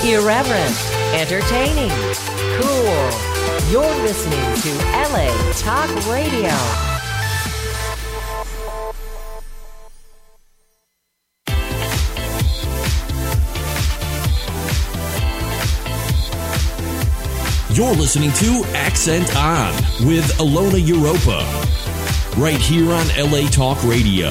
Irreverent, entertaining, cool. You're listening to LA Talk Radio. You're listening to Accent On with Ilona Europa, right here on LA Talk Radio.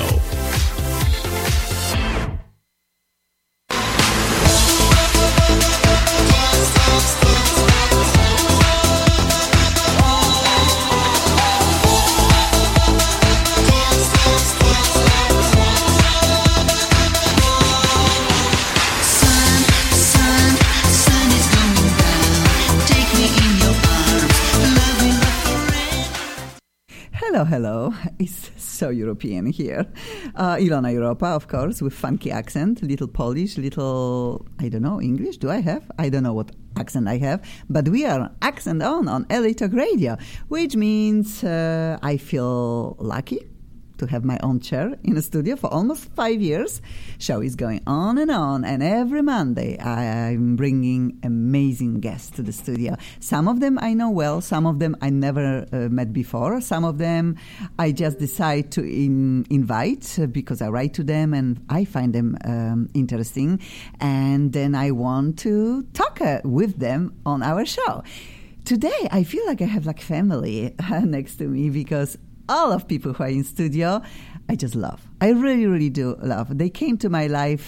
Hello. It's so European here. Ilona Europa, of course, with funky accent, little Polish, little, I don't know, English, do I have? I don't know what accent I have, but we are Accent On LA Talk Radio, which means I feel lucky to have my own chair in a studio for almost 5 years. Show is going on, and every Monday I'm bringing amazing guests to the studio. Some of them I know well, some of them I never met before, some of them I just decide to invite because I write to them and I find them interesting, and then I want to talk with them on our show. Today I feel like I have like family next to me because all of people who are in studio, I just love. I really, really do love. They came to my life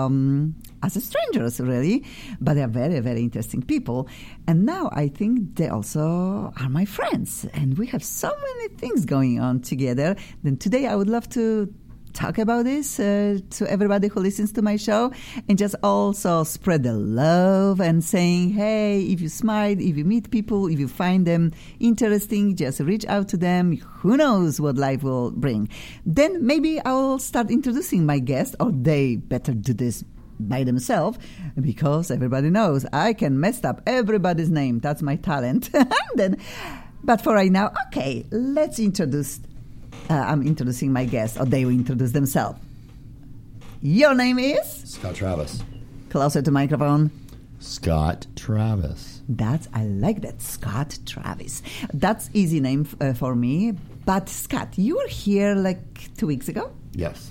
as strangers, really, but they're very, very interesting people. And now I think they also are my friends. And we have so many things going on together. Then today I would love to talk about this to everybody who listens to my show, and just also spread the love and saying, hey, if you smile, if you meet people, if you find them interesting, just reach out to them. Who knows what life will bring. Then maybe I'll start introducing my guests, or they better do this by themselves, because everybody knows I can mess up everybody's name. That's my talent. But for right now, okay, let's introduce I'm introducing my guests, or they will introduce themselves. Your name is? Scott Travis. Closer to microphone. Scott Travis. I like that, Scott Travis. That's easy name for me. But Scott, you were here like 2 weeks ago? Yes.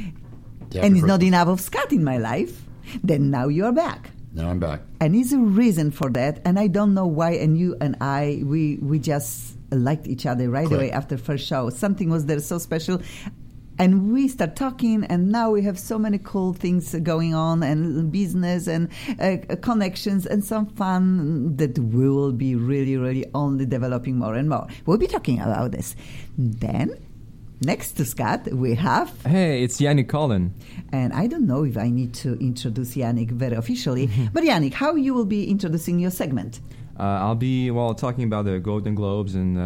And it's not enough of Scott in my life. Then now you are back. Now I'm back. And there's a reason for that. And I don't know why. And you and I, we just liked each other right away after first show. Something was there so special. And we start talking, and now we have so many cool things going on, and business and connections and some fun that we will be really, really only developing more and more. We'll be talking about this. Then, next to Scott, we have... Hey, it's Yannick Collin. And I don't know if I need to introduce Yannick very officially, but Yannick, how you will be introducing your segment? I'll be, talking about the Golden Globes and,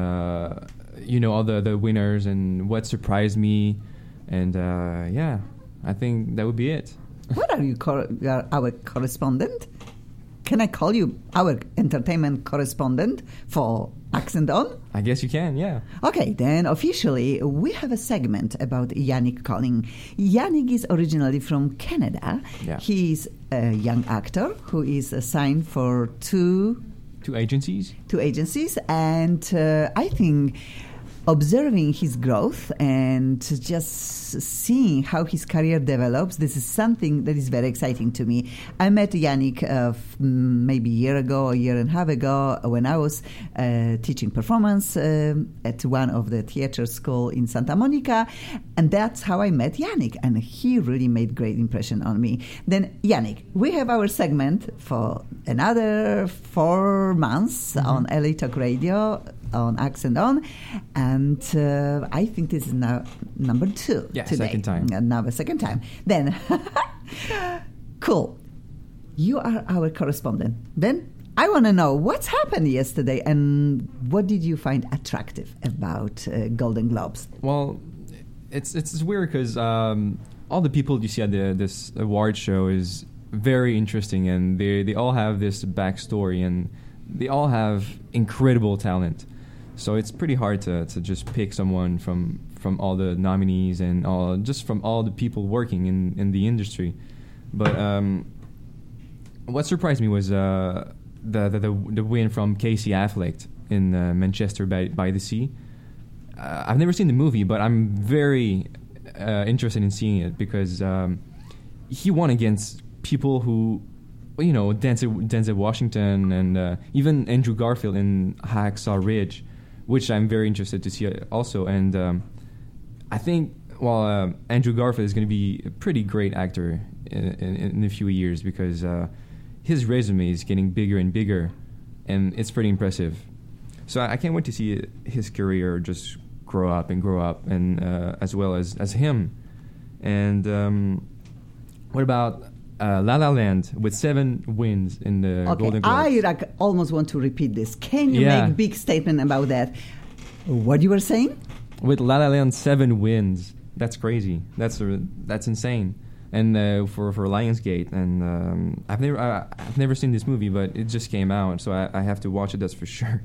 all the winners and what surprised me. And, I think that would be it. What are you, our correspondent? Can I call you our entertainment correspondent for Accent On? I guess you can, yeah. Okay, then officially we have a segment about Yannick Collin. Yannick is originally from Canada. Yeah. He's a young actor who is assigned for two agencies, and I think observing his growth and just seeing how his career develops, this is something that is very exciting to me. I met Yannick maybe a year and a half ago, when I was teaching performance at one of the theater school in Santa Monica, and that's how I met Yannick, and he really made great impression on me. Then Yannick, we have our segment for another 4 months on LA Talk Radio, on Accent On, and I think this is now number 2 yeah, today. Second time. Now the second time. Then, cool. You are our correspondent. Then I want to know what's happened yesterday, and what did you find attractive about Golden Globes? Well, it's weird because all the people you see at this award show is very interesting, and they all have this backstory, and they all have incredible talent. So it's pretty hard to just pick someone from all the nominees and just from all the people working in the industry. But what surprised me was the win from Casey Affleck in Manchester by the Sea. I've never seen the movie, but I'm very interested in seeing it because he won against people who, you know, Denzel Washington and even Andrew Garfield in Hacksaw Ridge, which I'm very interested to see also. And I think Andrew Garfield is going to be a pretty great actor in a few years because his resume is getting bigger and bigger, and it's pretty impressive. So I can't wait to see his career just grow up, and as well as him. And what about La La Land with 7 wins in the Golden Globes? I almost want to repeat this. Can you make a big statement about that? What you were saying? With La La Land 7 wins, that's crazy. That's insane. And for Lionsgate, and I've never seen this movie, but it just came out, so I have to watch it. That's for sure.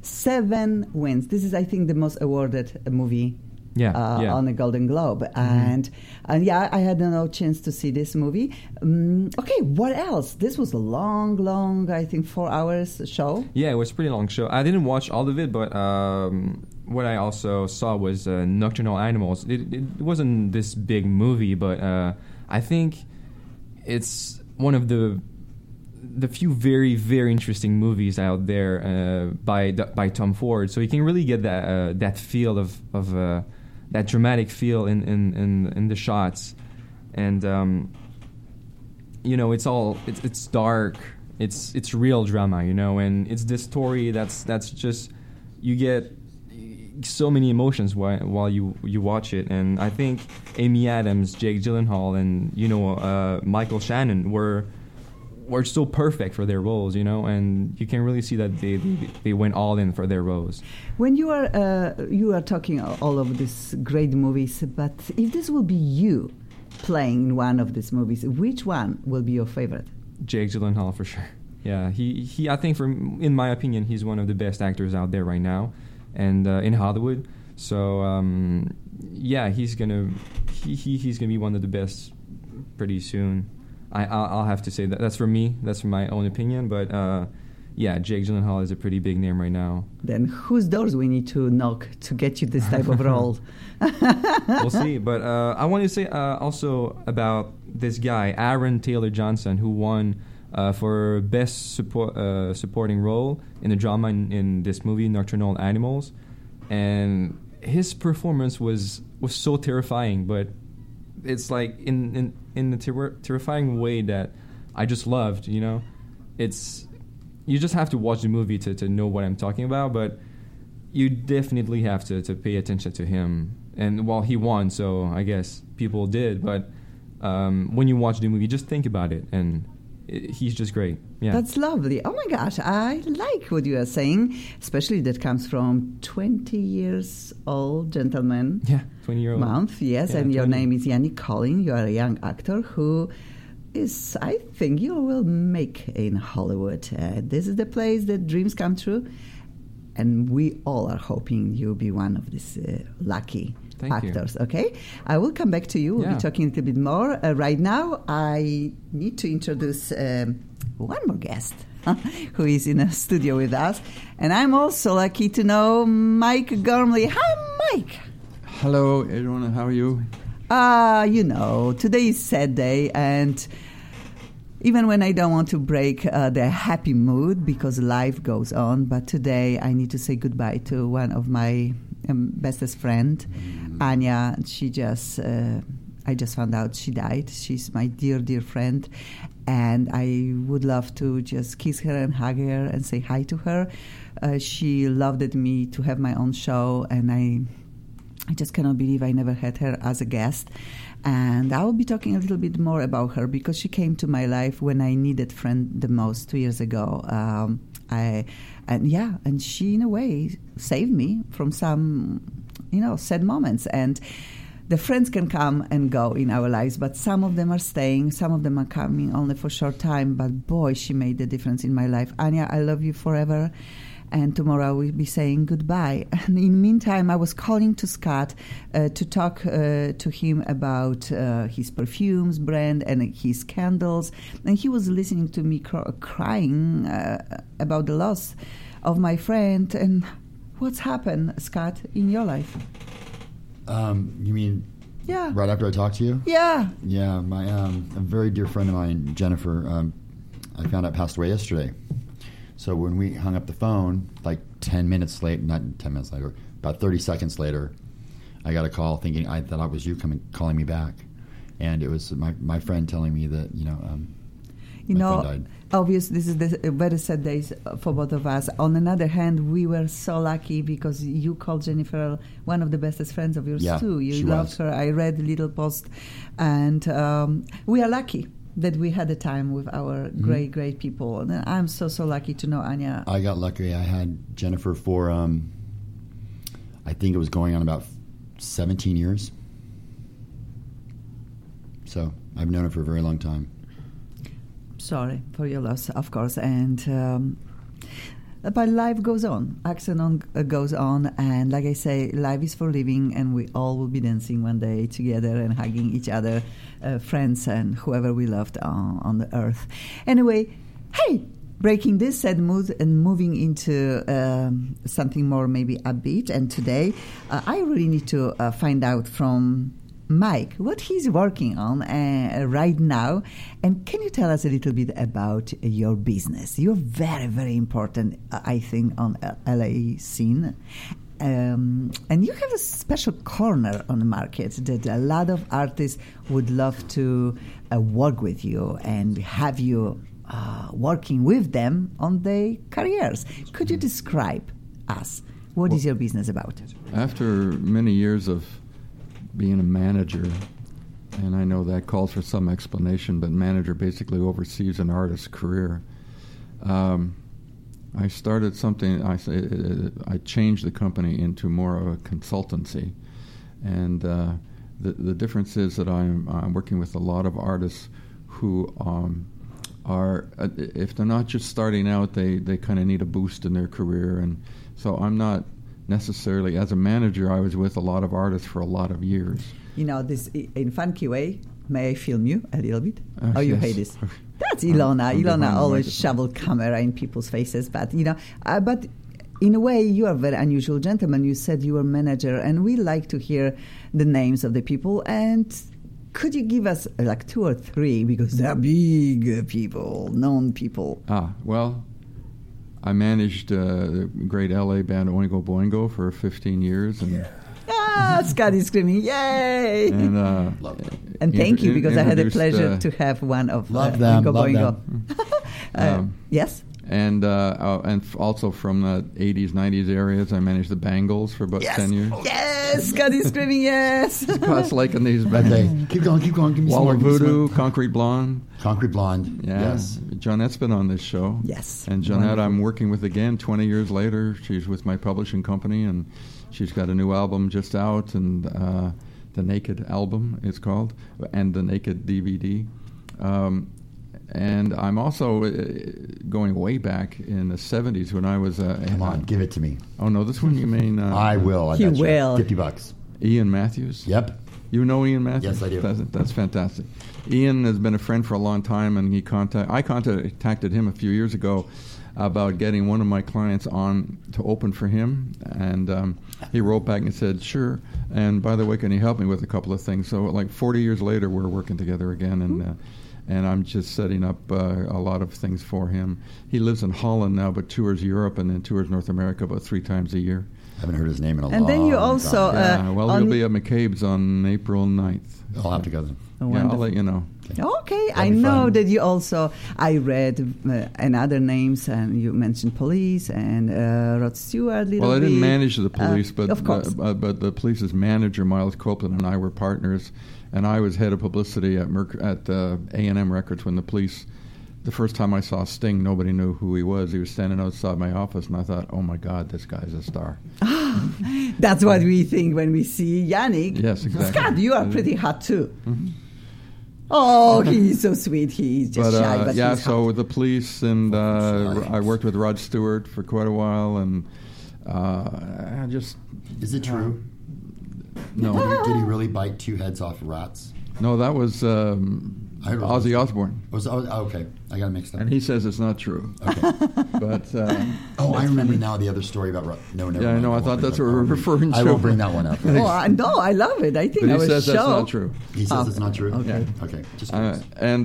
7 wins. This is, I think, the most awarded movie on the Golden Globe. And yeah, I had no chance to see this movie. Okay, what else? This was a long, I think 4 hours show. Yeah, it was a pretty long show. I didn't watch all of it, but what I also saw was Nocturnal Animals. It wasn't this big movie, but I think it's one of the few very, very interesting movies out there by Tom Ford. So you can really get that feel of that dramatic feel in the shots, and you know, it's dark, it's real drama, you know, and it's this story that's just, you get so many emotions while you watch it. And I think Amy Adams, Jake Gyllenhaal, and you know Michael Shannon were so perfect for their roles, you know, and you can really see that they went all in for their roles. When you are talking all of these great movies, but if this will be you playing in one of these movies, which one will be your favorite? Jake Gyllenhaal for sure. Yeah, he I think in my opinion, he's one of the best actors out there right now, and in Hollywood. So yeah, he's gonna be one of the best pretty soon. I'll have to say that's for me. That's from my own opinion, but yeah, Jake Gyllenhaal is a pretty big name right now. Then whose doors we need to knock to get you this type of role? We'll see. But I want to say also about this guy, Aaron Taylor Johnson, who won for best supporting role in a drama in this movie, Nocturnal Animals, and his performance was so terrifying, but it's like in a terrifying way that I just loved, you know. You just have to watch the movie to know what I'm talking about, but you definitely have to pay attention to him. And well, he won, so I guess people did, but when you watch the movie, just think about it, and he's just great. Yeah, that's lovely. Oh my gosh, I like what you are saying, especially that comes from 20 years old gentleman. Yeah, 20-year-old. Month, yes, yeah, and 20. Your name is Yannick Collin. You are a young actor who is, I think, you will make in Hollywood. This is the place that dreams come true, and we all are hoping you'll be one of these lucky actors. Okay, I will come back to you. We'll be talking a little bit more. Right now, I need to introduce one more guest who is in a studio with us, and I'm also lucky to know Mike Gormley. Hi, Mike. Hello, everyone. How are you? You know, today is sad day, and even when I don't want to break the happy mood because life goes on, but today I need to say goodbye to one of my bestest friend, Anya. She just, I just found out she died. She's my dear, dear friend, and I would love to just kiss her and hug her and say hi to her. She loved me to have my own show, and I just cannot believe I never had her as a guest. And I will be talking a little bit more about her because she came to my life when I needed friend the most 2 years ago. And she in a way saved me from some, sad moments. And the friends can come and go in our lives, but some of them are staying, some of them are coming only for a short time. But boy, she made the difference in my life. Anya, I love you forever. and tomorrow we'll be saying goodbye. And in the meantime, I was calling to Scott to talk to him about his perfumes brand and his candles, and he was listening to me crying about the loss of my friend. And what's happened, Scott, in your life? You mean Yeah. right after I talked to you? Yeah. Yeah, my a very dear friend of mine, Jennifer, I found out passed away yesterday. So when we hung up the phone, like 10 minutes later, not 10 minutes later, about 30 seconds later, I got a call thinking I thought it was you calling me back. And it was my friend telling me that, my friend died. Obviously, this is the very sad days for both of us. On another hand, we were so lucky because you called Jennifer one of the bestest friends of yours too. You loved her. I read the little post, and we are lucky that we had a time with our great, great people. And I'm so lucky to know Anya. I got lucky. I had Jennifer for, I think it was going on about 17 years. So I've known her for a very long time. Sorry for your loss, of course. And but life goes on. Accent goes on. And like I say, life is for living, and we all will be dancing one day together and hugging each other, friends and whoever we loved on the earth. Anyway, hey, breaking this sad mood and moving into something more maybe upbeat. And today, I really need to find out from Mike what he's working on right now. And can you tell us a little bit about your business? You're very, very important, I think, on LA scene. And you have a special corner on the market that a lot of artists would love to work with you and have you working with them on their careers. Could you describe us? What is your business about? After many years of being a manager, and I know that calls for some explanation, but manager basically oversees an artist's career. I started something, I changed the company into more of a consultancy. And the difference is that I'm working with a lot of artists who are, if they're not just starting out, they kind of need a boost in their career. And so I'm not necessarily, as a manager, I was with a lot of artists for a lot of years. This in funky way, may I film you a little bit? You yes. hate this? That's Ilona. Ilona always shovel camera in people's faces, but but in a way, you are a very unusual gentleman. You said you were manager, and we like to hear the names of the people. And could you give us like 2 or 3, because they're big people, known people? Well, I managed the great LA band Oingo Boingo for 15 years. And Scott is screaming, yay! And thank you, because I had the pleasure to have one of Oingo Boingo. Yes? And also from the 80s, 90s areas, I managed the Bangles for about 10 years. Yes! Scott is screaming, yes! Scott's liking these bands. Keep going. Give me Wall of some more. Voodoo, Concrete Blonde. Concrete Blonde. Yeah. Yes. Jeanette's been on this show. Yes. And Jeanette, I'm working with again 20 years later. She's with my publishing company, and she's got a new album just out, and the Naked album it's called, and the Naked DVD. And I'm also going way back in the 70s when I was... Come on, give it to me. Oh, no, this one you mean... I will. He will. $50. Ian Matthews? Yep. You know Ian Matthews? Yes, I do. That's fantastic. Ian has been a friend for a long time, and I contacted him a few years ago about getting one of my clients on to open for him, and he wrote back and said, sure, and by the way, can you help me with a couple of things? So like 40 years later, we're working together again, and I'm just setting up a lot of things for him. He lives in Holland now, but tours Europe and then tours North America about 3 times a year. I haven't heard his name in a long time. And then you also... he'll be at McCabe's on April 9th. I'll have to go then. Yeah, I'll let you know. Okay, I know that you also... I read and other names, and you mentioned Police and Rod Stewart. Well, I didn't manage the Police, but of course. But the Police's manager, Miles Copeland, and I were partners, and I was head of publicity at A&M Records when the Police... The first time I saw Sting, nobody knew who he was. He was standing outside my office, and I thought, oh, my God, this guy's a star. That's what we think when we see Yannick. Yes, exactly. Scott, you are pretty hot, too. Mm-hmm. Oh, he's so sweet. He's just shy, but yeah, he's so hot. with the police, and I worked with Rod Stewart for quite a while, and I just Is it true? no, Did he really bite 2 heads off rats? no, that was I heard it was- Ozzy Osbourne, Okay, I got it mixed up. and he says it's not true. Okay. But I remember now the other story about no, never yeah, I mind. know. I won't thought bring that's that what we're up. referring to. I won't bring that one up. Oh, no, I love it. I think But our he says show. that's not true. He says it's not true? Okay. Okay, just curious. And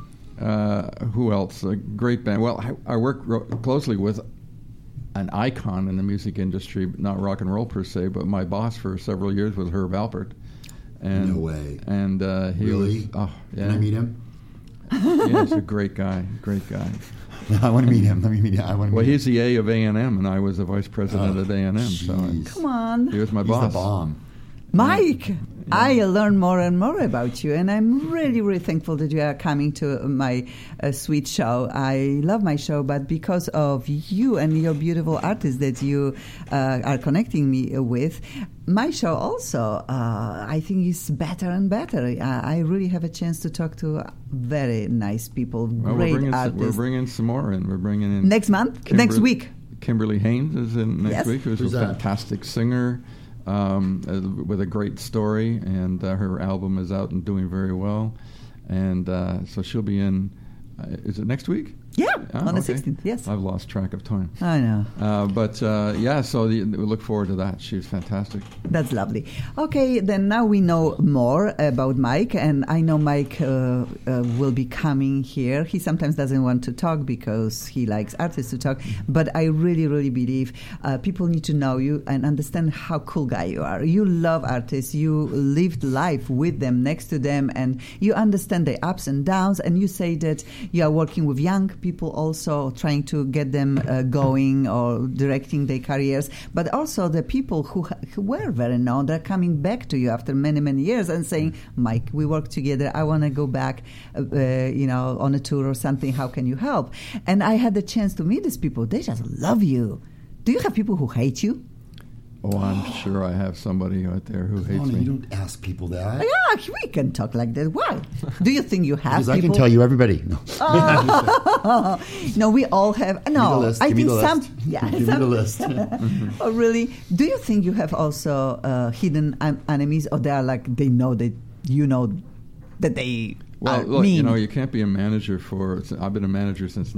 who else? A great band. Well, I work closely with an icon in the music industry, not rock and roll per se, but my boss for several years was Herb Alpert. And, No way. And he Really? was. Oh, yeah. Can I meet him? Yeah, he's a great guy. Great guy. I want to meet him. Let me meet him. I want to Well, meet he's the A of A&M, and I was the vice president at A&M. So jeez. Come on. he was my He's boss. the bomb. Mike, I learn more and more about you, and I'm really, really thankful that you are coming to my sweet show. I love my show, but because of you and your beautiful artists that you are connecting me with, my show also, I think, is better and better. I really have a chance to talk to very nice people, Well, great we're artists. bringing some more in. We're bringing in Next month? Next week? Kimberly Haynes is in next Yes. week, who's Who's a that? fantastic singer with a great story, and her album is out and doing very well. And so she'll be in. Is it next week? Yeah, Oh, on the okay. 16th, yes. I've lost track of time. I know. But yeah, so we look forward to that. She was fantastic. That's lovely. Okay, then now we know more about Mike, and I know Mike will be coming here. He sometimes doesn't want to talk because he likes artists to talk, but I really, really believe people need to know you and understand how cool guy you are. You love artists, you lived life with them, next to them, and you understand the ups and downs, and you say that you are working with young people also, trying to get them going or directing their careers, but also the people who were very known, they're coming back to you after many, many years and saying, Mike, we work together, I want to go back on a tour or something, how can you help? And I had the chance to meet these people. They just love you. Do you have people who hate you? Oh, I'm sure I have somebody out there who hates Mona, me. you don't ask people that. Yeah, we can talk like that. Why? Do you think you have Because people? I can tell you everybody. No. No, we all have. Give me the No, list. I Give me think the some. list. Yeah, Give me some- the list. Oh, really? Do you think you have also hidden enemies, or they are like they know that you know that they Well, are look, mean? you can't be a manager for. I've been a manager since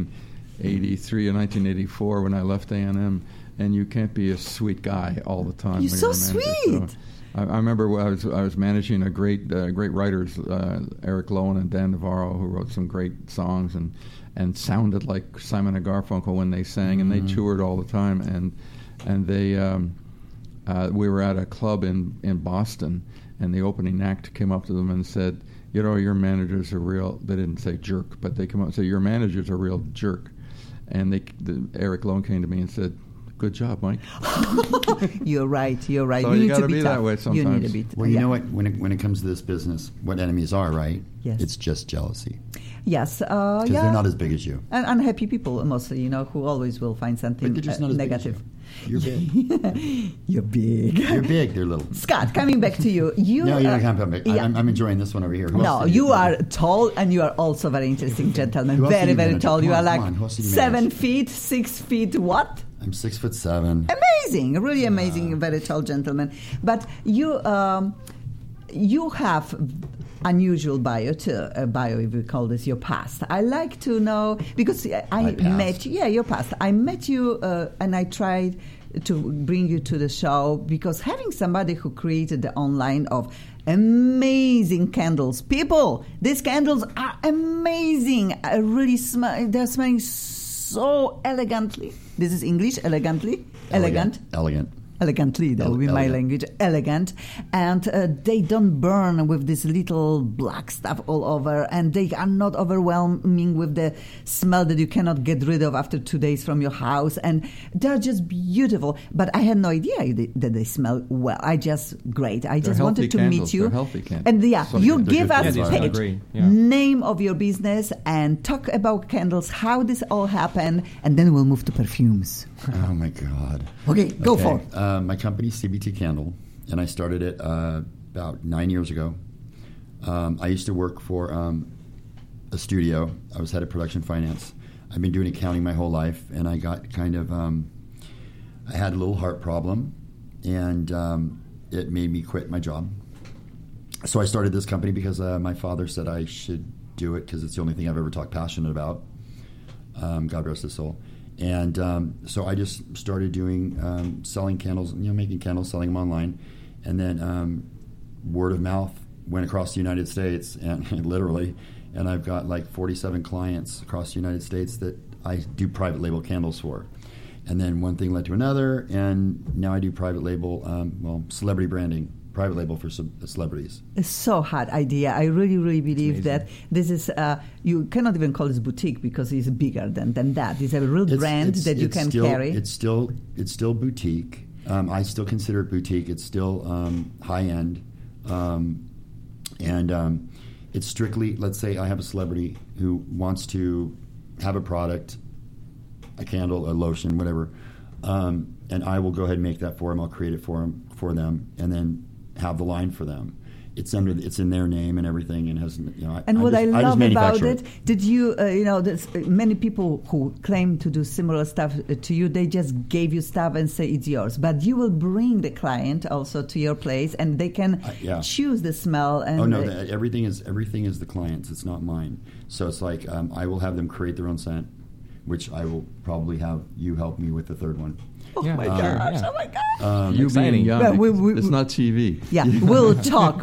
1983 and 1984 when I left A&M, and you can't be a sweet guy all the time. You're when so a manager. sweet. So I remember I was managing a great writers, Eric Lowen and Dan Navarro, who wrote some great songs and sounded like Simon and Garfunkel when they sang, and they toured all the time, and they we were at a club in Boston, and the opening act came up to them and said, your managers are real. They didn't say jerk, but they come up and say, your manager's a real jerk. And Eric Lowen came to me and said, good job, Mike. You're right. You're right. So you you need gotta to be be that tough. way You sometimes. need to be. Well, you know what? When it comes to this business, what enemies are, right? Yes. It's just jealousy. Yes. Because Yeah. they're not as big as you. And unhappy people mostly, who always will find something But they're just not as negative. big as you. You're big. You're big. You're big. They're little. Scott, coming back to you. No, you don't come back. yeah. I'm enjoying this one over here. Who else No, did you are tall, and you are also very interesting gentleman. Who else did Very, you very manage? tall. Come You on, are come like on. Who else did you 7 manage? feet, 6 feet. What? I'm 6'7". Amazing, really amazing, very tall gentleman. But you have unusual bio too. Bio, if we call this your past. I like to know because I My past. met you. Yeah, your past. I met you, and I tried to bring you to the show because having somebody who created the online of amazing candles. People, these candles are amazing. Really they're smelling so elegantly. This is English, elegantly. Elegant. Elegantly, that will be my Elegant. language. Elegant. And they don't burn with this little black stuff all over, and they are not overwhelming with the smell that you cannot get rid of after 2 days from your house. And they're just beautiful. But I had no idea that they smell well. Great. I just wanted to candles. meet you. They're healthy candles. And yeah, So you they're give good us candles. Yeah, they smell page, great. Yeah. name of your business, and talk about candles, how this all happened, and then we'll move to perfumes. Oh my God. Okay, go for it. My company, CBT Candle, and I started it about 9 years ago. I used to work for a studio. I was head of production finance. I've been doing accounting my whole life, and I got kind of I had a little heart problem, and it made me quit my job. So I started this company because my father said I should do it because it's the only thing I've ever talked passionate about. God rest his soul. And so I just started doing selling candles, making candles, selling them online, and then word of mouth went across the United States, and literally, and I've got like 47 clients across the United States that I do private label candles for. And then one thing led to another, and now I do private label, celebrity branding, private label for celebrities. It's so hot idea. I really, really believe that this is, you cannot even call this boutique because it's bigger than that. It's a real brand that you can carry. It's still boutique. I still consider it boutique. It's still high-end. And it's strictly, let's say I have a celebrity who wants to have a product, a candle, a lotion, whatever, and I will go ahead and make that for them. I'll create it for them, and then have the line for them. It's in their name and everything, and has And what I love about it, did you there's many people who claim to do similar stuff to you. They just gave you stuff and say it's yours, but you will bring the client also to your place, and they can choose the smell. And everything is the client's. It's not mine. So it's like I will have them create their own scent, which I will probably have you help me with the third one. Oh my gosh! Oh my gosh! You being young, it's not TV. Yeah, we'll talk.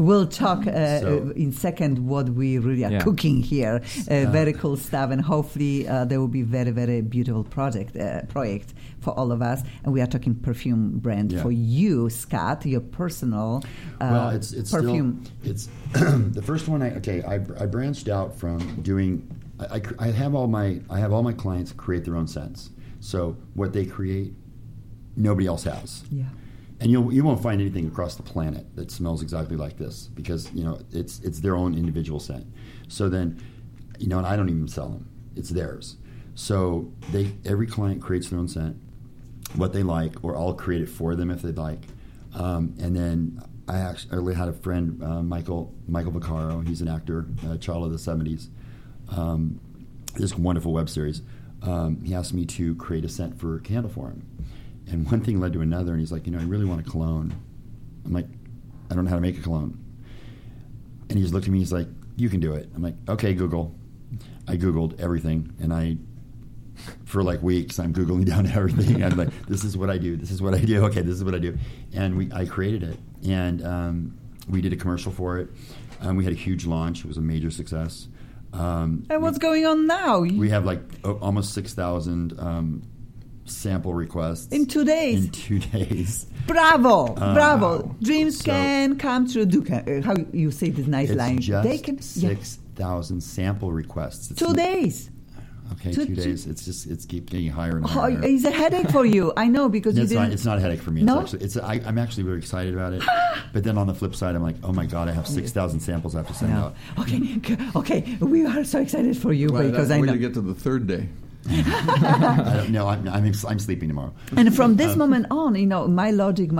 In second what we really are cooking here. Very cool stuff, and hopefully there will be very, very beautiful project for all of us. And we are talking perfume brand for you, Scott, your personal it's perfume. It's the first one. I branched out from doing. I have all my clients create their own scents. So what they create, nobody else has. Yeah. And you won't find anything across the planet that smells exactly like this because it's their own individual scent. So then, and I don't even sell them; it's theirs. So every client creates their own scent, what they like, or I'll create it for them if they'd like. And then I actually had a friend, Michael Vaccaro. He's an actor, child of the '70s. This wonderful web series. He asked me to create a scent for a candle for him. And one thing led to another, and he's like, I really want a cologne. I'm like, I don't know how to make a cologne. And he just looked at me, he's like, you can do it. I'm like, okay, Google. I Googled everything, and for like weeks, I'm Googling down everything. I'm like, this is what I do. This is what I do. Okay, this is what I do. And I created it, and we did a commercial for it. We had a huge launch. It was a major success. And what's going on now? We have like almost 6,000 sample requests. In 2 days? In 2 days. Bravo! Bravo! Dreams can come true. How you say this nice line? It's just 6,000 sample requests. 2 days. Okay, 2 days. It's keep getting higher and higher. It's a headache for you. I know because it's not a headache for me. No? I'm actually very excited about it. But then on the flip side, I'm like, oh my God, I have 6,000 samples I have to send out. Okay. We are so excited for you because I know. When you get to the third day. I don't know. I'm sleeping tomorrow. And from this moment on, my logic,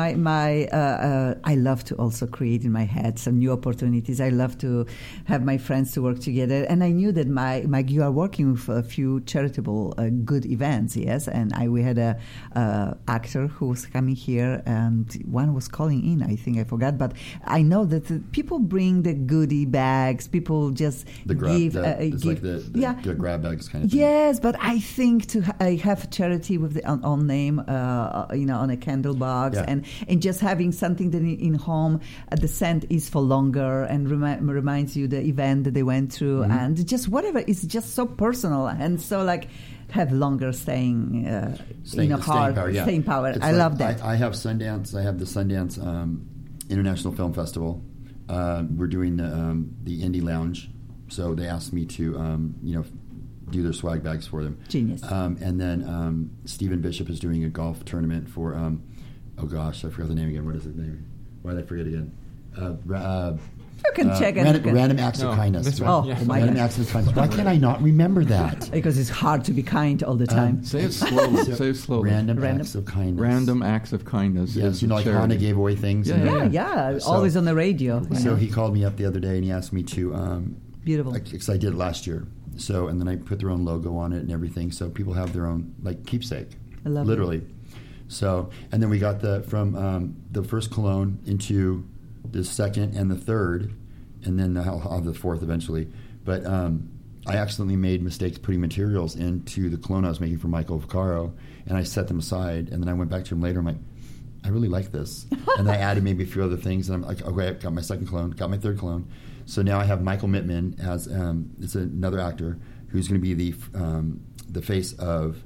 I love to also create in my head some new opportunities. I love to have my friends to work together. And I knew that Mike, you are working with a few charitable good events, yes. And we had a actor who was coming here, and one was calling in. I think I forgot, but I know that people bring the goodie bags. People just give the grab bags kind of thing. Yes, but I think I have charity with the own name, on a candle box, and just having something that in home, the scent is for longer and reminds you the event that they went through, and just whatever. It's just so personal and so have longer staying power. I love that. I have Sundance. I have the Sundance International Film Festival. We're doing the Indie Lounge, so they asked me to do their swag bags for them. Genius. And then Stephen Bishop is doing a golf tournament for, I forgot the name again. What is his name? Why did I forget again? You can check it. Random acts of kindness. this right? one. Oh, Yeah. my Random God. acts of kindness. Why can't I not remember that? Because it's hard to be kind all the time. Say it slowly. Say it slowly. Random Random. acts of kindness. Random acts of kindness. Yes, is you know, like charity. Honda gave away things. Yeah, and- yeah, So- always on the radio. you So know. he called me up the other day and he asked me to, Beautiful. because I did it last year. So, and then I put their own logo on it and everything. So people have their own, like, keepsake. I love it. Literally. So, and then we got from the first cologne into the second and the third, and then I'll have the fourth eventually. But I accidentally made mistakes putting materials into the cologne I was making for Michael Vaccaro, and I set them aside. And then I went back to him later. I'm like, I really like this. And then I added maybe a few other things. And I'm like, okay, I've got my second cologne, got my third cologne. So now I have Michael Mittman as it's another actor who's going to be the face of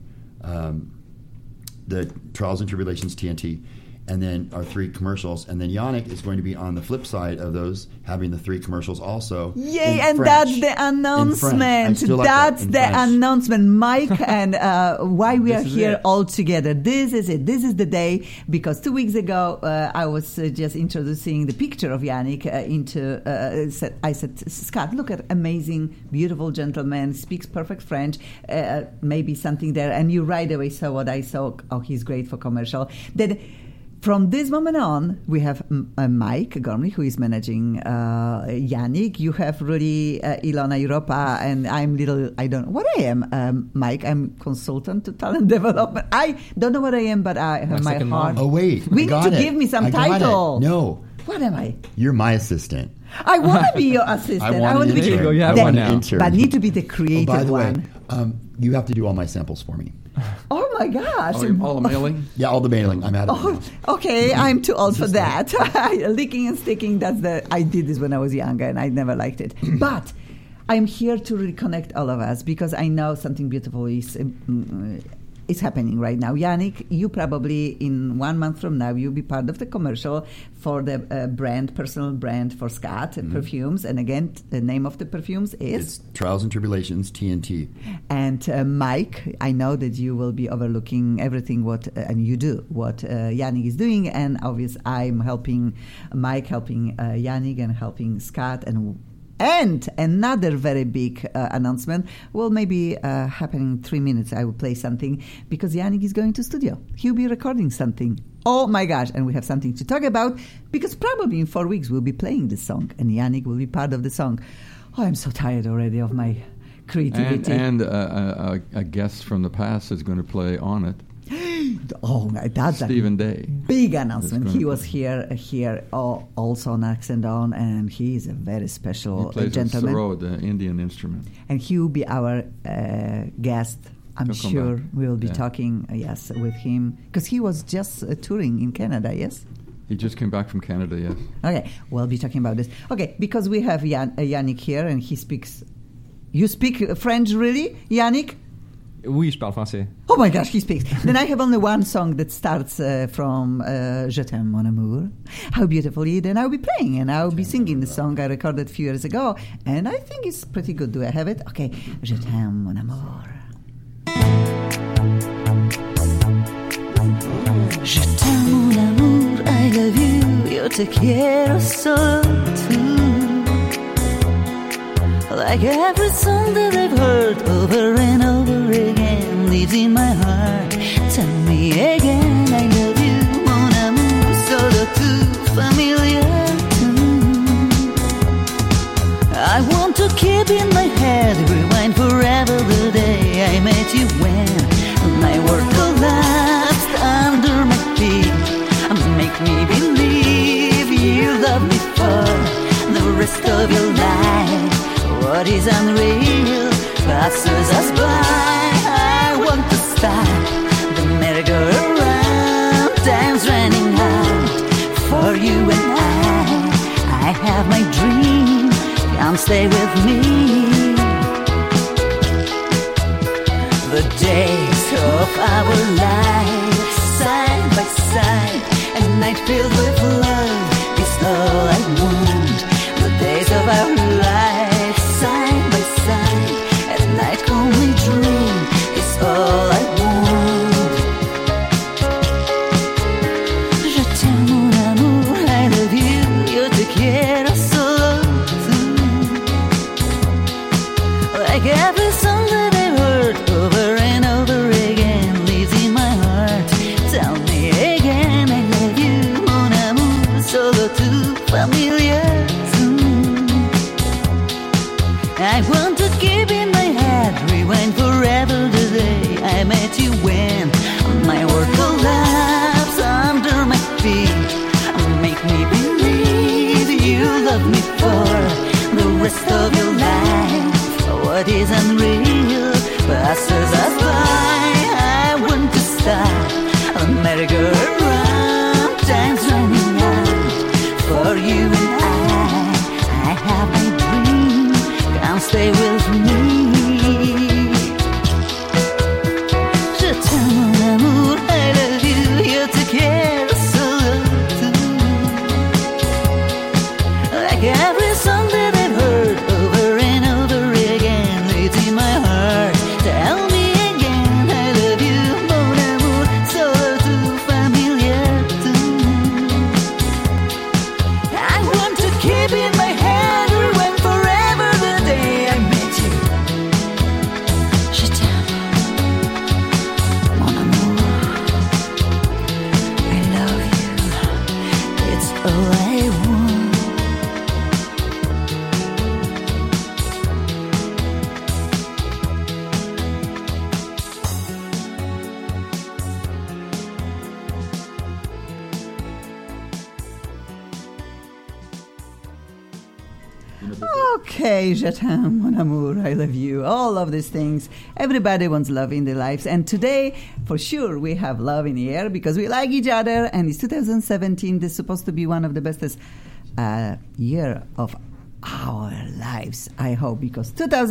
the Trials and Tribulations TNT, and then our 3 commercials. And then Yannick is going to be on the flip side of those, having the 3 commercials also. Yay, in and French. that's the In French. I announcement. still like that, That's in the French. announcement, Mike, and why we are This is here it. all together. This is it. This is the day, because 2 weeks ago, I was just introducing the picture of Yannick I said, Scott, look at amazing, beautiful gentleman, speaks perfect French, maybe something there. And you right away saw what I saw. Oh, he's great for commercial. Then, from this moment on, we have Mike Gormley, who is managing Yannick. You have really Ilona Europa, and I'm I don't know what I am, Mike. I'm consultant to talent development. I don't know what I am, but I have My my second heart. mom. Oh, wait. We I got need to it. give me some I got it. title. No. What am I? You're my assistant. I want to be your assistant. I want want an to be There you go, you have the- one now. Intern. But need to be the creative Oh, by the one. way, you have to do all my samples for me. Oh my gosh! All the mailing? Yeah, all the mailing. I'm out of it. Oh, okay, I'm too old for that. Licking and sticking, I did this when I was younger and I never liked it. But I'm here to reconnect all of us because I know something beautiful is happening right now. Yannick, you probably in 1 month from now, you'll be part of the commercial for the personal brand for Scott perfumes. And again, the name of the perfumes is? It's Trials and Tribulations TNT. And Mike, I know that you will be overlooking everything and you do what Yannick is doing, and obviously I'm helping Mike, helping Yannick, and helping Scott, and another very big announcement will maybe happen in 3 minutes. I will play something because Yannick is going to studio. He'll be recording something. Oh my gosh, and we have something to talk about because probably in 4 weeks we'll be playing this song and Yannick will be part of the song. Oh, I'm so tired already of my creativity. And a guest from the past is going to play on it. Oh, that's Stephen Day. big announcement. That's He gonna was here also on Accent On, and he is a very special He plays a gentleman. sarod, the Indian instrument. And he will be our guest. I'm He'll come sure back. we will be Yeah. talking, yes, with him. Because he was just touring in Canada, yes? He just came back from Canada, yes. Okay, we'll be talking about this. Okay, because we have Yannick here, and he speaks... You speak French, really, Yannick? Oui, je parle français. Oh my gosh, he speaks. Then I have only one song that starts from Je t'aime, mon amour. How beautifully. Then I'll be playing and I'll be singing the song I recorded a few years ago. And I think it's pretty good. Do I have it? Okay. Je t'aime, mon amour. Je t'aime, mon amour. I love you. Yo te quiero solo tú. Like every song that I've heard over and over again lives in my heart. Tell me again, I love you, mon amour, solo tu, familiar to me. I want to keep in my head, rewind forever the day I met you when my world collapsed under my feet. Make me believe you love me for the rest of your life. What is unreal passes us by. I want to stop the merry-go-round. Time's running out for you and I have my dream. Come stay with me. The days of our lives side by side, a night filled with love is all I want. The days of our lives side by side, at night only dream is all I want. Je t'aime, mon amour, I love you, yo te quiero solo familiar to me. I want to keep in my head, rewind forever the day I met you, when my world collapsed under my feet. Make me believe you love me for the rest of your life. What is unreal passes us by. I want to start a merry-go-round, time's running out for you and I have my dream, come stay with me. Je t'aime mon amour, I love you, you're together so too. Like every song that I've heard over and over again, it's in my heart. Tell me again, I love you, mon amour, so too familiar to me. I want to keep in my head, rewind forever the day I met you. Je t'aime, mon amour, I love you, it's all I want. Okay, je t'aime, mon amour, I love you. All of these things. Everybody wants love in their lives. And today, for sure, we have love in the air because we like each other. And it's 2017. This is supposed to be one of the bestest year of our lives, I hope, because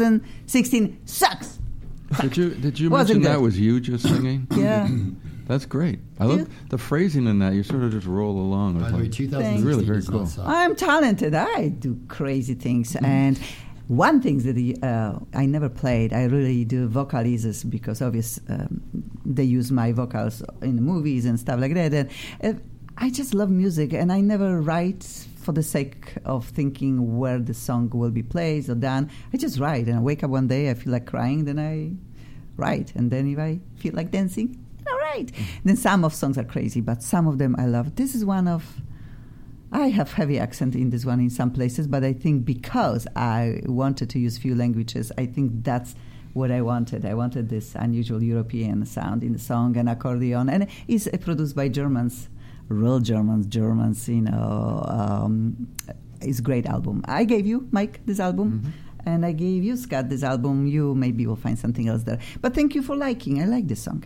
2016 sucks. Did you Wasn't mention that good. was you just singing? Yeah. That's great. I love the phrasing in that. You sort of just roll along. By the way, It's 2016 really very does cool. not suck. I'm talented. I do crazy things. And one thing that I never played, I really do vocalizes because obviously they use my vocals in the movies and stuff like that. And I just love music, and I never write for the sake of thinking where the song will be played or done. I just write, and I wake up one day, I feel like crying, then I write. And then if I feel like dancing, all right. Then some of songs are crazy, but some of them I love. This is one of, I have heavy accent in this one in some places, but I think because I wanted to use few languages, I think that's what I wanted. I wanted this unusual European sound in the song and accordion, and it's produced by Germans, real Germans, you know. It's a great album. I gave you, Mike, this album. And I gave you, Scott, this album. You maybe will find something else there. But thank you for liking. I like this song.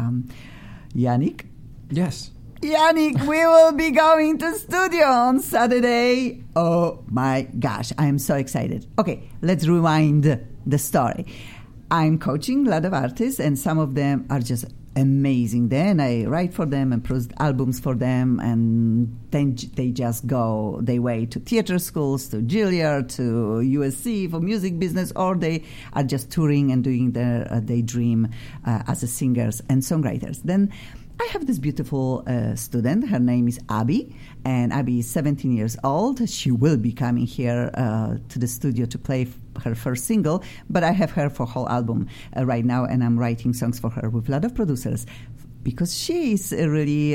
Yannick? Yes. Yannick, we will be going to studio on Saturday. Oh my gosh, I am so excited. Okay, let's rewind the story. I'm coaching a lot of artists, and some of them are just amazing. Then I write for them and produce albums for them, and then they just go their way to theater schools, to Juilliard, to USC for music business, or they are just touring and doing their dream as a singers and songwriters. Then I have this beautiful student. Her name is Abby, and Abby is 17 years old. She will be coming here to the studio to play her first single, but I have her for whole album right now, and I'm writing songs for her with a lot of producers because she is really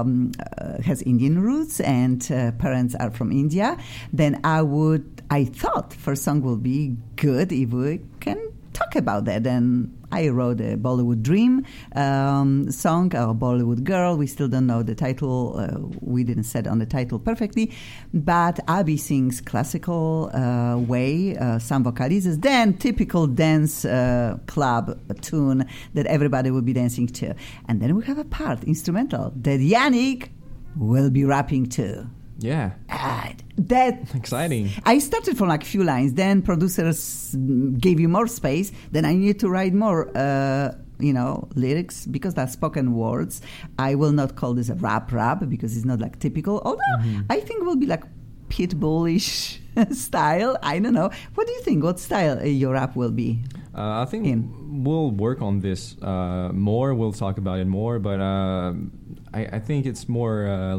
has Indian roots, and parents are from India. Then I thought first song will be good if we can talk about that. And I wrote a Bollywood Dream song, or Bollywood Girl. We still don't know the title. We didn't set on the title perfectly. But Abby sings classical way, some vocalizes, then typical dance club tune that everybody will be dancing to. And then we have a part, instrumental, that Yannick will be rapping to. Yeah. That Exciting. I started from like few lines, then producers gave you more space, then I need to write more lyrics because they're spoken words. I will not call this a rap because it's not like typical, although I think it will be like Pitbullish style. I don't know. What do you think? What style your rap will be? I think we'll work on this more. We'll talk about it more, but I think it's more like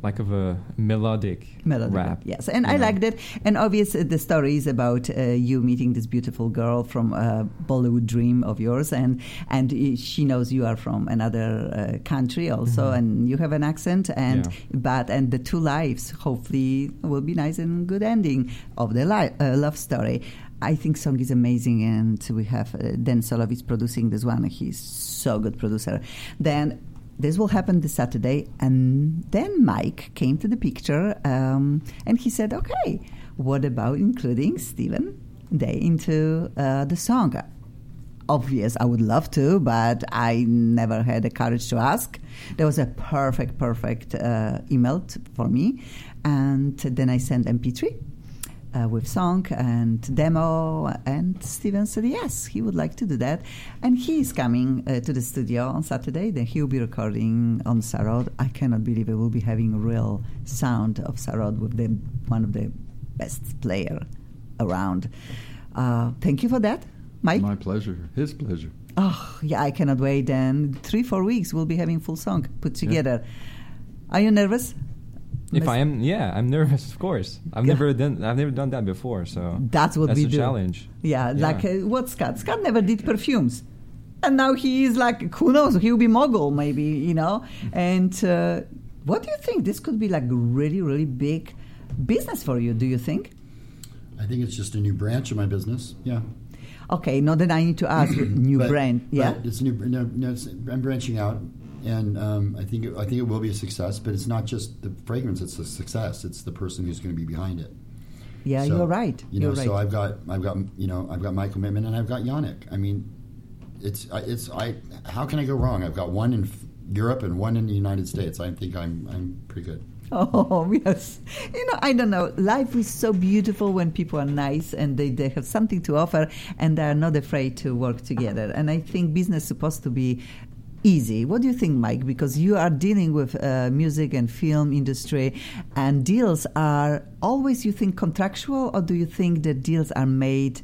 like of a melodic rap. Yes, and I liked it. And obviously, the story is about you meeting this beautiful girl from a Bollywood dream of yours, and she knows you are from another country also, and you have an accent, and the two lives hopefully will be nice and good ending of the love story. I think song is amazing, and we have Dan Solovitz producing this one. He's so good producer. Then. This will happen this Saturday, and then Mike came to the picture, and he said, okay, what about including Stephen Day into the song? Obvious, I would love to, but I never had the courage to ask. There was a perfect email for me, and then I sent MP3 with song and demo, and Steven said yes, he would like to do that, and he is coming to the studio on Saturday. Then he will be recording on Sarod. I cannot believe it will be having real sound of Sarod with one of the best player around. Thank you for that, Mike. My pleasure. His pleasure. Oh yeah, I cannot wait. And 3-4 weeks we'll be having full song put together. Are you nervous? If I am, I'm nervous, of course. I've never done that before, so that's what we do. That's a challenge. Yeah, like what Scott? Scott never did perfumes, and now he is like, who knows? He'll be mogul, maybe, you know. And what do you think? This could be like really, really big business for you. Do you think? I think it's just a new branch of my business. Yeah. Okay, now then I need to ask brand. Yeah, but it's new. No, I'm branching out. And I think it will be a success, but it's not just the fragrance; it's a success. It's the person who's going to be behind it. Yeah, so, you're right. So I've got my commitment, and I've got Yannick. I mean, how can I go wrong? I've got one in Europe and one in the United States. I think I'm pretty good. Oh yes, I don't know. Life is so beautiful when people are nice and they have something to offer, and they are not afraid to work together. And I think business is supposed to be easy. What do you think, Mike? Because you are dealing with music and film industry, and deals are always, you think, contractual, or do you think that deals are made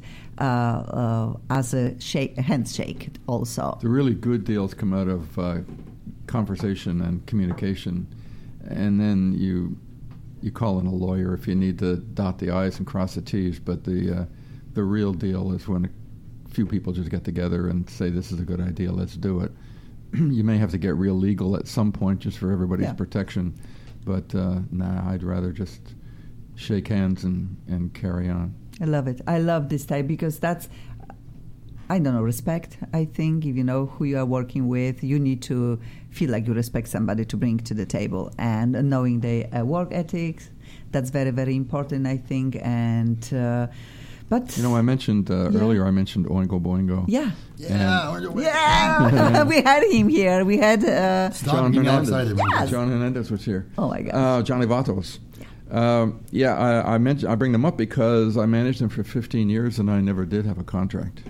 as a handshake also? The really good deals come out of conversation and communication, and then you call in a lawyer if you need to dot the I's and cross the T's, but the real deal is when a few people just get together and say, this is a good idea, let's do it. You may have to get real legal at some point just for everybody's protection, but I'd rather just shake hands and carry on. I love it. I love this type because that's, I don't know, respect. I think if you know who you are working with, you need to feel like you respect somebody to bring to the table, and knowing their work ethics, that's very, very important, I think. And but I mentioned earlier. I mentioned Oingo Boingo. Yeah. Yeah. We had him here. We had John Hernandez. Yes. John Hernandez was here. Oh my God. Johnny Vatos. I bring them up because I managed them for 15 years and I never did have a contract.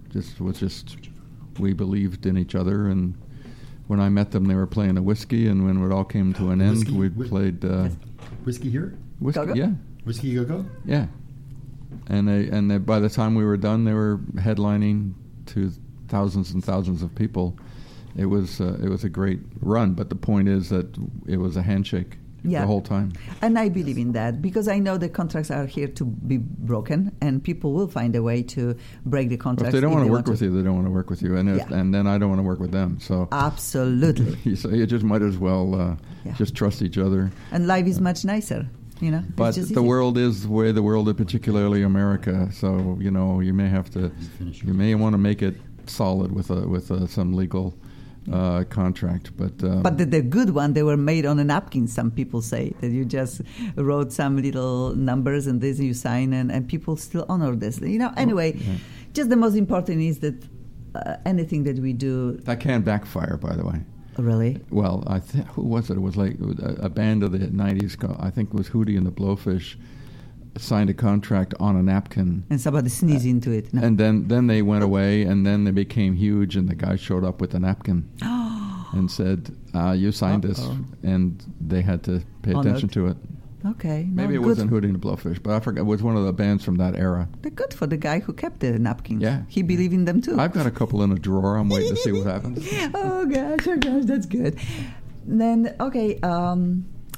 We believed in each other, and when I met them, they were playing a whiskey, and when it all came to an end, we played whiskey here. Whiskey, Go-go? yeah. Whiskey Go-Go? Yeah. And they, by the time we were done, they were headlining to thousands and thousands of people. It was a great run, but the point is that it was a handshake the whole time. And I believe in that because I know the contracts are here to be broken, and people will find a way to break the contracts. If they don't want to work with you, they don't want to work with you, and then I don't want to work with them. So absolutely, so you just might as well just trust each other. And life is much nicer. But the world is the way the world is, particularly America. So you may have to, you may want to make it solid with some legal contract. But the good one, they were made on a napkin. Some people say that you just wrote some little numbers and this you sign, and people still honor this. Anyway, just the most important is that anything that we do that can backfire. By the way. Really? Well, who was it? It was like a band of the 90s, I think it was Hootie and the Blowfish, signed a contract on a napkin. And somebody sneezed into it. No. And then they went away, and then they became huge, and the guy showed up with a napkin and said, you signed this, and they had to pay attention to it. Okay. Maybe it wasn't Hootie and the Blowfish, but I forgot. It was one of the bands from that era. They're good for the guy who kept the napkins. Yeah. He believed in them too. I've got a couple in a drawer. I'm waiting to see what happens. Oh gosh, that's good. Then, okay,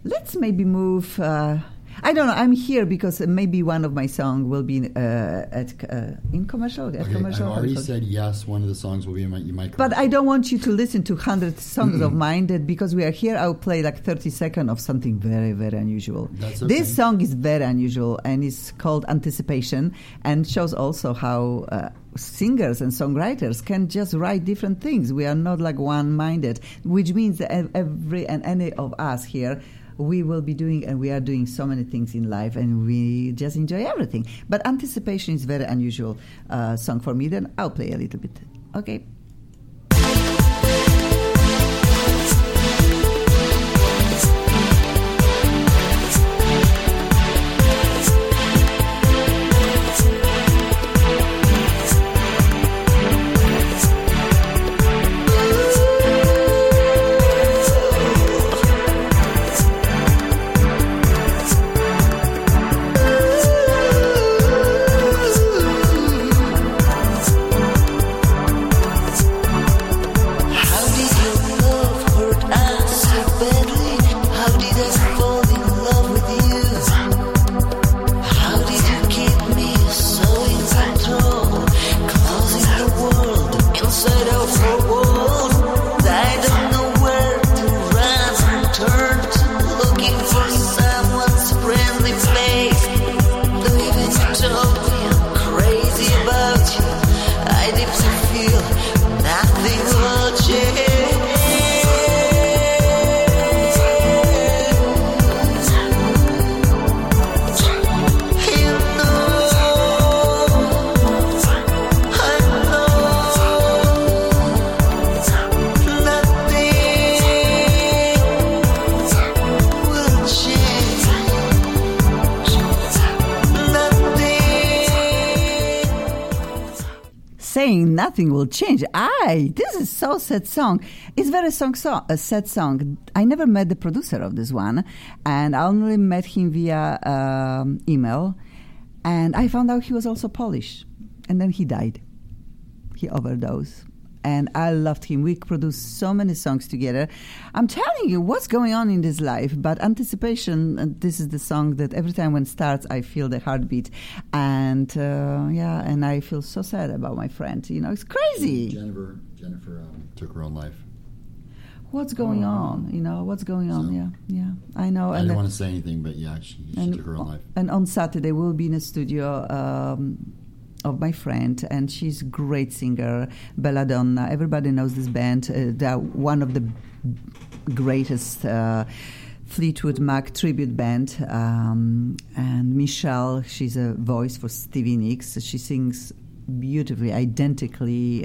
let's maybe move. I don't know. I'm here because maybe one of my songs will be in commercial. At Okay, commercial. I've already said yes. One of the songs will be in my commercial. But I don't want you to listen to 100 songs of mine. That because we are here, I'll play like 30 seconds of something very, very unusual. That's okay. This song is very unusual and it's called Anticipation, and shows also how singers and songwriters can just write different things. We are not like one-minded, which means that every and any of us here, we will be doing, and we are doing so many things in life, and we just enjoy everything. But Anticipation is very unusual song for me. Then I'll play a little bit. Okay. Nothing will change. This is so sad song. It's very a sad song. I never met the producer of this one, and I only met him via email, and I found out he was also Polish, and then he died. He overdosed. And I loved him. We produced so many songs together. I'm telling you what's going on in this life. But Anticipation, this is the song that every time when it starts, I feel the heartbeat. And and I feel so sad about my friend. You know, it's crazy. Jennifer took her own life. What's going on? You know, what's going on? So, yeah. I know. I didn't want to say anything, but yeah, she took her own life. And on Saturday, we'll be in a studio of my friend, and she's a great singer, Belladonna. Everybody knows this band. They're one of the greatest Fleetwood Mac tribute band. And Michelle, she's a voice for Stevie Nicks. She sings beautifully, identically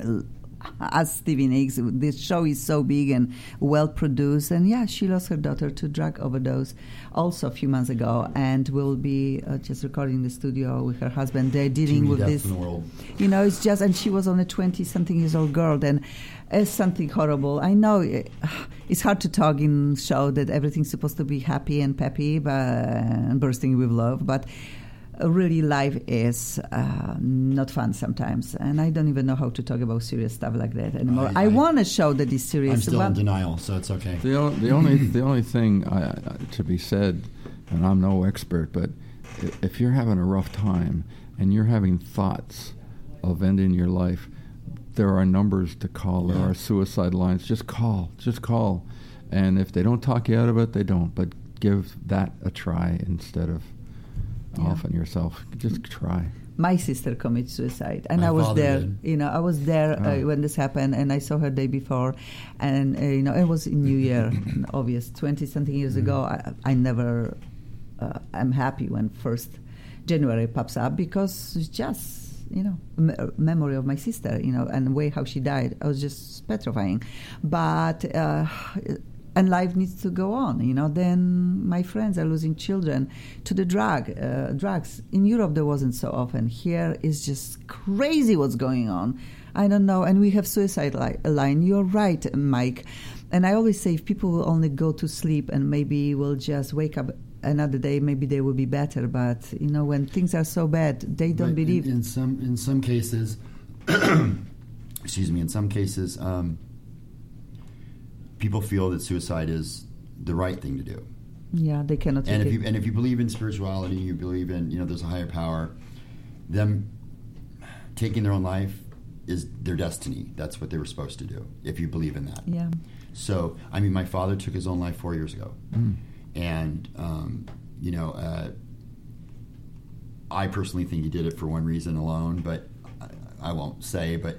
as Stevie Nicks. This show is so big and well produced, and she lost her daughter to drug overdose also a few months ago, and will be just recording in the studio with her husband. They're dealing with this. In the world. You know, it's just, and she was only 20-something years old girl, and it's something horrible. I know it's hard to talk in show that everything's supposed to be happy and peppy and bursting with love, but really life is not fun sometimes, and I don't even know how to talk about serious stuff like that anymore. I want to show that it's serious. I'm still in denial, so it's okay. The only thing to be said, and I'm no expert, but if you're having a rough time and you're having thoughts of ending your life, there are numbers to call. There are suicide lines. Just call. And if they don't talk you out of it, they don't. But give that a try instead of often yourself. Just try. My sister committed suicide, and My I was father there. did. You know, I was there when this happened, and I saw her day before, and it was in New Year, and obvious 20-something years ago. I never am happy when 1st January pops up, because it's just memory of my sister, and the way how she died. I was just petrifying, but. And life needs to go on, Then my friends are losing children to the drugs. In Europe, there wasn't so often. Here is just crazy what's going on. I don't know. And we have suicide line. You're right, Mike. And I always say, if people will only go to sleep and maybe will just wake up another day, maybe they will be better. But when things are so bad, they don't believe. In some cases, excuse me. In some cases. People feel that suicide is the right thing to do. Yeah, they cannot And take it. if you believe in spirituality, you believe in there's a higher power. Them taking their own life is their destiny. That's what they were supposed to do. If you believe in that. Yeah. So I mean, my father took his own life 4 years ago, and I personally think he did it for one reason alone, but I won't say. But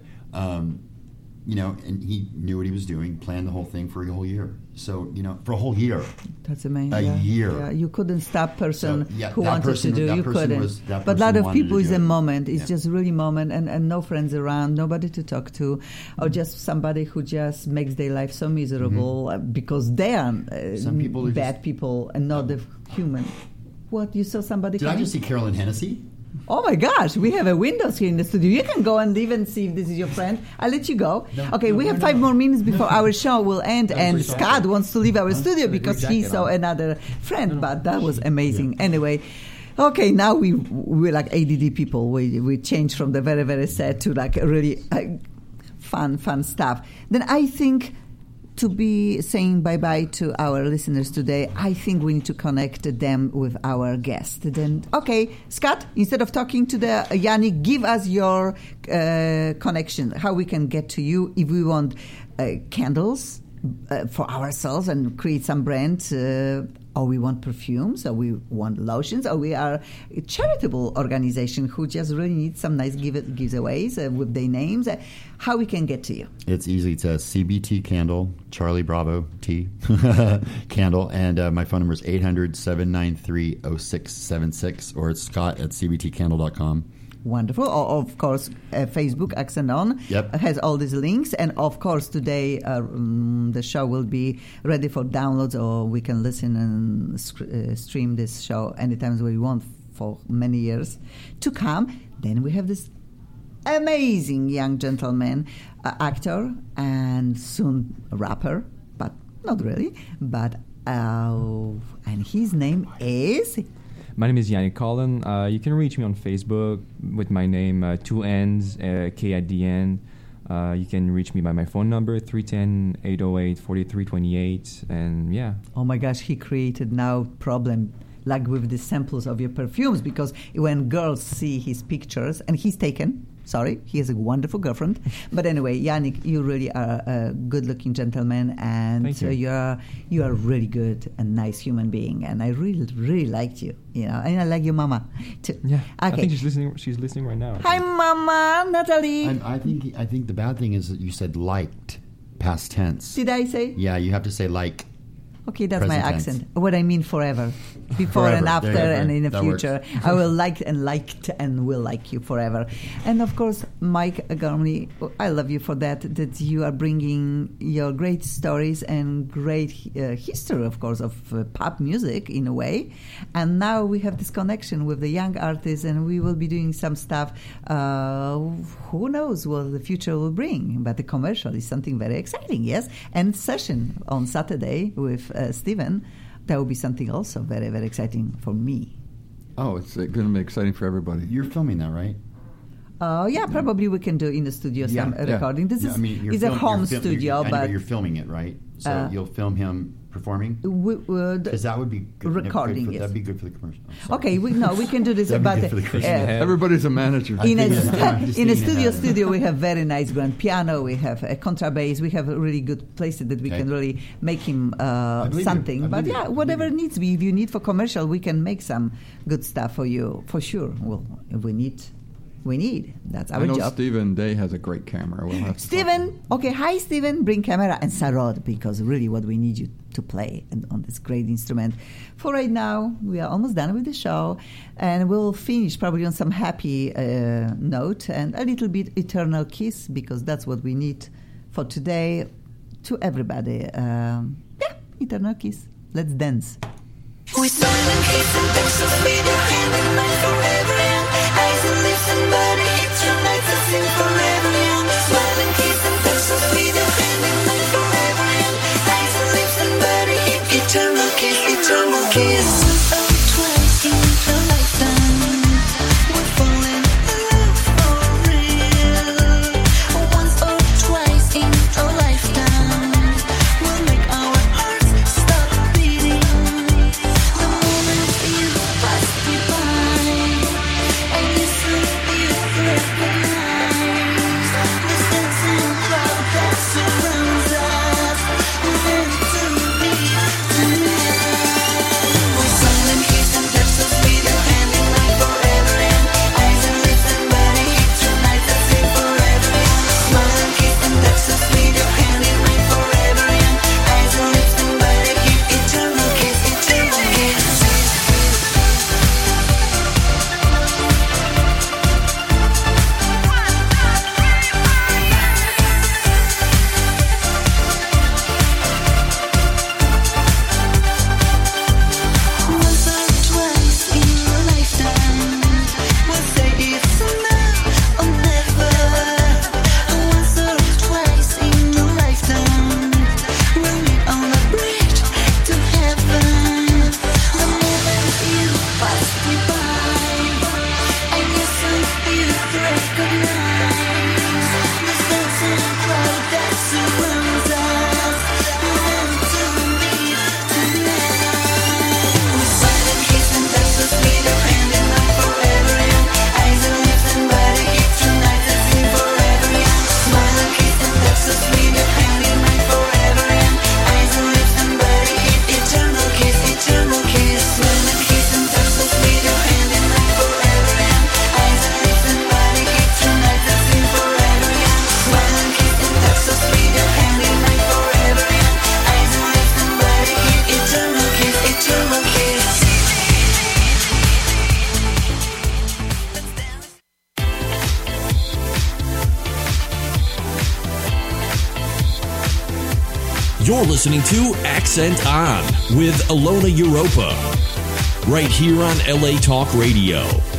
and he knew what he was doing, planned the whole thing for a whole year. So, for a whole year. That's amazing. A year. Yeah, you couldn't stop person So, yeah, who that wanted person- to do. that You person couldn't. was- that But a lot person of wanted people to is do a it. moment. It's Yeah. just really moment and no friends around, nobody to talk to, or just somebody who just makes their life so miserable because they are Some people are bad just- people and not the human. What, you saw somebody Did I coming? just see Carolyn Hennessy? Oh my gosh, we have a windows here in the studio. You can go and even see if this is your friend. I'll let you go. Okay, we have 5 more minutes before our show will end, and Scott wants to leave our studio because he saw another friend, but that was amazing. Anyway, okay, now we're like ADD people. We change from the very, very sad to like really fun stuff. Then I think, to be saying bye-bye to our listeners today, I think we need to connect them with our guest. Then, okay, Scott, instead of talking to the Yannick, give us your connection, how we can get to you if we want candles for ourselves and create some brand, or we want perfumes, or we want lotions, or we are a charitable organization who just really needs some nice giveaways with their names. How we can get to you? It's easy. It's a CBT Candle, Charlie Bravo T Candle, and my phone number is 800-793-0676, or it's scott@cbtcandle.com. Wonderful. Or, of course, Facebook, Accent On, has all these links. And, of course, today the show will be ready for downloads, or we can listen and stream this show anytime we want for many years to come. Then we have this amazing young gentleman, actor, and soon rapper, but not really. But and his name is... My name is Yannick Collin. You can reach me on Facebook with my name, 2 N's, K at the end. You can reach me by my phone number, 310-808-4328. And yeah. Oh my gosh, he created now problem like with the samples of your perfumes, because when girls see his pictures, and he's taken, sorry, he has a wonderful girlfriend. But anyway, Yannick, you really are a good-looking gentleman, and Thank you. You are really good and nice human being, and I really liked you, and I like your mama too. Yeah. Okay. I think she's listening right now. Hi, Mama, Natalie. I think the bad thing is that you said liked, past tense. Did I say? Yeah, you have to say like. Okay, that's my Present tense. accent. What I mean forever. Before and Forever. after There you go. and in the That future. works. I will liked and will like you forever. And of course, Mike Gormley, I love you for that you are bringing your great stories and great history, of course, of pop music in a way. And now we have this connection with the young artists, and we will be doing some stuff. Who knows what the future will bring? But the commercial is something very exciting, yes? And session on Saturday with Steven, that will be something also very, very exciting for me. Oh, it's going to be exciting for everybody. You're filming that, right? Yeah, probably we can do in the studio some Yeah. recording. This is you're is a film- home you're film- studio, I know, but you're filming it, right? So you'll film him performing? we would Because that would be good. Recording, yes. That'd be good for the commercial. I'm sorry. okay. We can do this, That'd be but good for the commercial. Everybody's a manager. in a, just in a thinking about it. studio we have very nice grand piano, we have a contrabass, we have really good places that we Okay. can really make him believe you. something. I But believe yeah, you. I whatever believe you. needs be, if you need for commercial, we can make some good stuff for you for sure. Well, if we need. That's I our know job. Stephen Day has a great camera. We'll have to Steven, okay, hi Steven, bring camera and Sarod, because really what we need you to play on this great instrument. For right now, we are almost done with the show, and we'll finish probably on some happy note and a little bit eternal kiss, because that's what we need for today. To everybody, eternal kiss. Let's dance. We smile and kiss and touch us with your hand in mine forever young. Eyes and lips and body hits your nights and sing forever young. Smile and kiss and touch us with your hand in mine forever young. Eyes and lips and body hit eternal kiss, eternal kiss. Twice in a lifetime, we're falling in love for real. Once or twice in a lifetime, we'll make our hearts stop beating. You're listening to Accent On with Alona Europa, right here on LA Talk Radio.